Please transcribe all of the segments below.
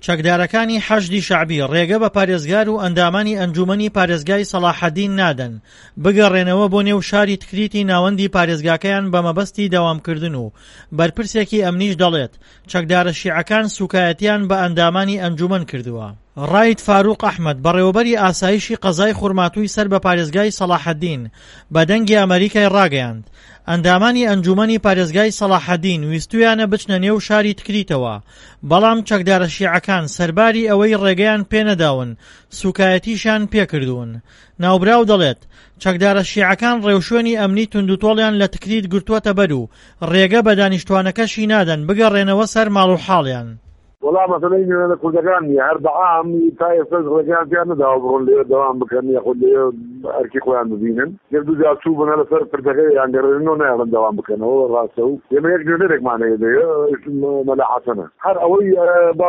چەکدارەکانی حەشدی شەعبی ڕێگە بە پارێزگار و ئەندامانی ئەنجومەنی پارێزگای سەلاحەدین نادەن بگەڕێنەوە بۆ نێو شاری تکریتی ناوەندی پارێزگاکەیان بە مەبەستی داوامکردن و بەرپرسێکی ئەمنیش دەڵێت چەکدارە شیعەکان سوکایەتیان بە ئەندامانی ئەنجومەن کردووە. ڕاید فاروق ئەحمەد بەڕێوەبەری ئاسایشی قەزای خوڕماتووی سەر بە پارێزگای سەلاحەدین بە دەنگی ئەمریکای ڕاگەیاند ئەندامانی ئەنجومەنی پارێزگای سەلاحەدین ویستویانە بچنە نێو شاری تکریتەوە، بەڵام چەکدارە شیعەکان سەرباری ئەوەی ڕێگەیان پێنەداون سوکایەتیشان پێکردوون. ناوبراو دەڵێت چەکدارە شیعەکان ڕێوشوێنی ئەمنی توندوتۆڵیان لە تکریت گرتووەتە بەر و ڕێگە بە دانیشتوانەکەشی نادەن بگەڕێنەوە سەر ماڵ و حاڵیان. والله مثلا إنه كل كان هرب عام تايف رجال كان داور اللي دوام بكن ياخذ أركي خوان مدينة يبدو جاب شو بنا لسر بردقة يعني إنه نعلم دوام بكن هو راسه يوم يجي نرك معنا يده ملا حسنة هر أوي بار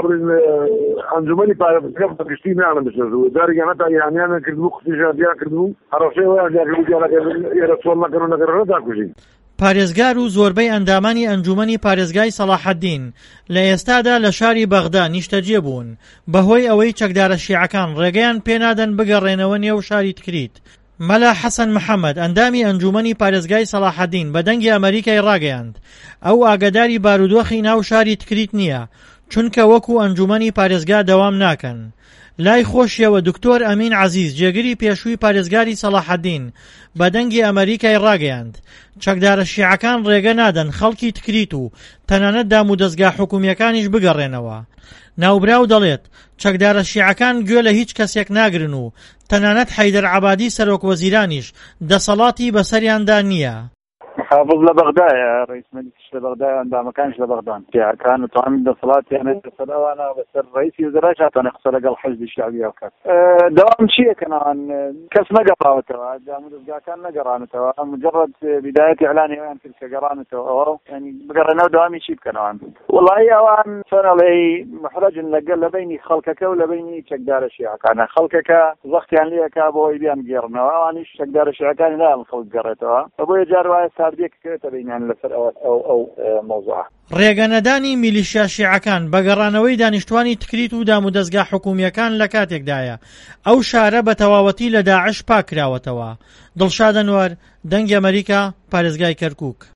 أنجمني بعرف كشتي نعلم مش نزول داري يعني أنا كذبوا خفيجة ديا كذبوا هرشة ويا كذبوا يا رسول الله كانوا نقرر ده كوجين. پارێزگار و زۆربەی ئەندامانی ئەنجومەنی پارێزگای سەلاحەدین لە ئێستادا لە شاری بەغدا نیشتەجێ بوون بەهۆی ئەوەی چەکدارە شیعەکان ڕێگەیان پێنادەن بگەڕێنەوە نێو شاری تکریت. مەلا حەسەن محەممەد ئەندامی ئەنجومەنی پارێزگای سەلاحەدین بە دەنگی ئەمریکای ڕاگەیاند ئەو ئاگاداری بارودۆخی ناو شاری تکریت نییە چونکە وەکو ئەنجومەنی پارێزگا دەوام ناکەن. لای خۆشیەوە دکتۆر ئەمین عەزیز جێگری پێشووی پارێزگاری سەلاحەدین بە دەنگی ئەمریکای ڕاگەیاند چەکدارە شیعەکان ڕێگە نادەن خەڵکی تکریت و تەنانەت دام و دەستگا حکوومیەکانیش بگەڕێنەوە. ناوبراو دەڵێت چەکدارە شیعەکان گوێ لە هیچ کەسێک ناگرن و تەنانەت حەیدەر عەبادی سەرۆکوەزیرانیش دەسەڵاتی بەسەریاندا نییە. محافظ لبغداد رئيس مجلس لبغداد عندما كانش لبغداد كانوا تعمل اتصالات يعني اتصل انا بس رئيس وزراء كان يخسر قال حزب الشعبيه وكذا دوام شيء كان كاس نقراته دامود كان نقرانته مجرد بدايه اعلان يعني تلك قرانته يعني بقرنا دوامي شيء كان والله اوان سنه لي محرج لقل بيني خلقك ولا بيني شقدار الشيعة كان خلقك ضغط يعني لي كابوي بيان قرنا وانا شقدار الشيعة كان لا الخلق قريته ابوي جار ڕێگەنەدانی میلیشیا شیعەکان بەگەڕانەوەی دانیشتوانی تکریت و دام و دەستگا حکوومیەکان لە کاتێکدایە ئەو شارە بە تەواوەتی لە داعش پاکراوەتەوە. دڵشاد ئەنوەر، دەنگی ئەمریکا، پارێزگای کەرکووک.